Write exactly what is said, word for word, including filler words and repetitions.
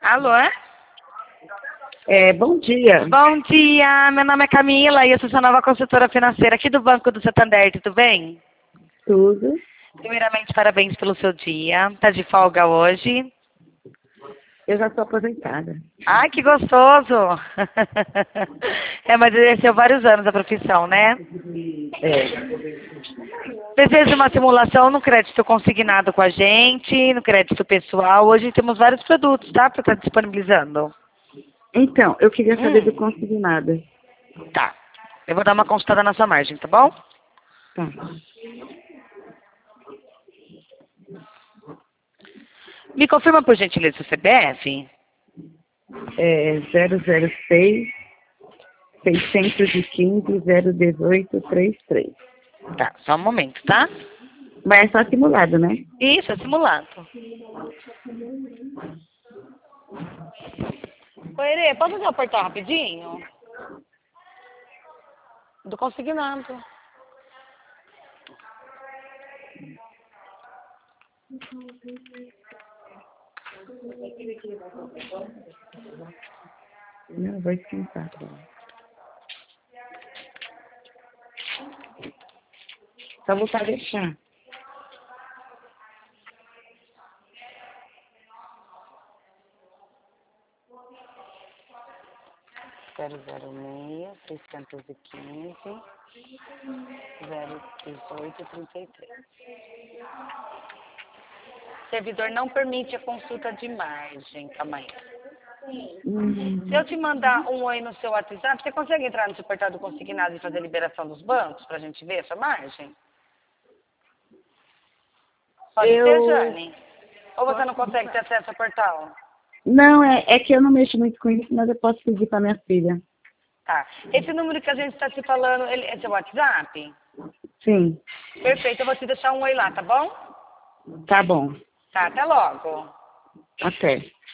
Alô? É, bom dia. Bom dia, meu nome é Camila e eu sou sua nova consultora financeira aqui do Banco do Santander, tudo bem? Tudo. Primeiramente, parabéns pelo seu dia. Tá de folga hoje? Eu já estou aposentada. Ai, que gostoso! É, mas exerceu vários anos a profissão, né? É. Deseja uma simulação no crédito consignado com a gente, no crédito pessoal. Hoje temos vários produtos, tá? Para estar disponibilizando. Então, eu queria saber do Hum, consignado. tá. Eu vou dar uma consultada na sua margem, tá bom? Tá. Me confirma, por gentileza, o C P F? É zero zero seis, seiscentos e quinze, zero dezoito, trinta e três. Tá, só um momento, tá? Mas é só simulado, né? Isso, é simulado. Oi, Erê, pode fazer o portal rapidinho? Do consignado. Não, vou esquentar. Só vou para deixar. zero zero seis, seiscentos e quinze, zero dezoito, trinta e três. Servidor não permite a consulta de margem, calma aí. Hum, Se eu te mandar um oi no seu WhatsApp, você consegue entrar no seu portal do consignado e fazer a liberação dos bancos pra gente ver a sua margem? Pode ser, eu... Jane? Ou você não consegue ter acesso ao portal? Não, é, é que eu não mexo muito com isso, mas eu posso pedir para minha filha. Tá. Esse número que a gente está te falando, ele é seu WhatsApp? Sim, Perfeito, eu vou te deixar um oi lá, tá bom? tá bom. Tá, até logo. Até.